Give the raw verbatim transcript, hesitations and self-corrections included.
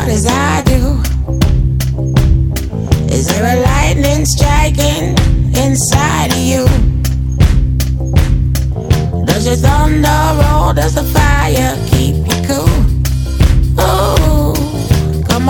hard as I do? Is there a lightning striking inside of you? Does your thunder roll? Does the fire keep you cool?